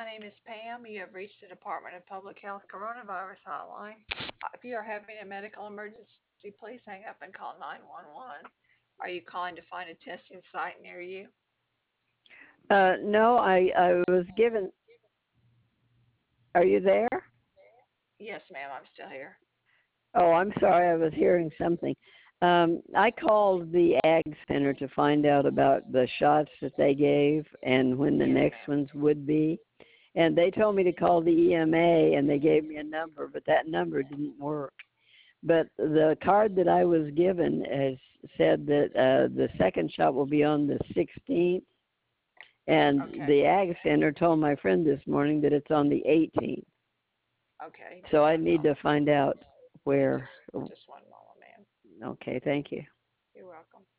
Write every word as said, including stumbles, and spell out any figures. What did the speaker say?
My name is Pam. You have reached the Department of Public Health Coronavirus Hotline. Uh, If you are having a medical emergency, please hang up and call nine one one. Are you calling to find a testing site near you? Uh, no, I, I was given. Are you there? Yes, ma'am, I'm still here. Oh, I'm sorry. I was hearing something. Um, I called the Ag Center to find out about the shots that they gave and when the Yes, next ma'am. ones would be. And they told me to call the E M A, and they gave me a number, but that number didn't work. But the card that I was given has said that uh, the second shot will be on the sixteenth, and Okay. the Ag Center told my friend this morning that it's on the eighteenth. Okay, just So I one need moment. to find out Just where. just one moment, ma'am. Okay, thank you. You're welcome.